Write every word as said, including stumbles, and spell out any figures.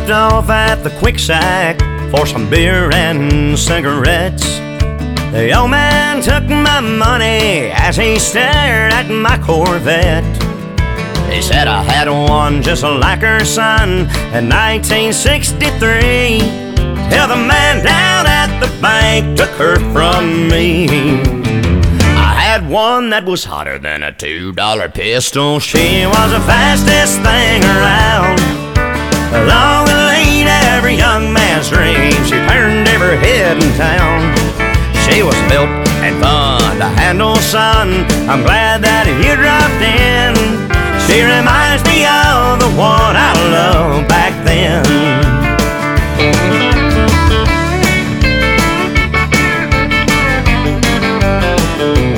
stopped off at the Quick Sack for some beer and cigarettes. The old man took my money as he stared at my Corvette. He said I had one just like her son in nineteen sixty-three, till the man down at the bank took her from me. I had one that was hotter than a two dollar pistol. She was the fastest thing around. Long and lean, every young man's dream. She turned every head in town. She was built and fun to handle, son. I'm glad that you dropped in. She reminds me of the one I loved back then.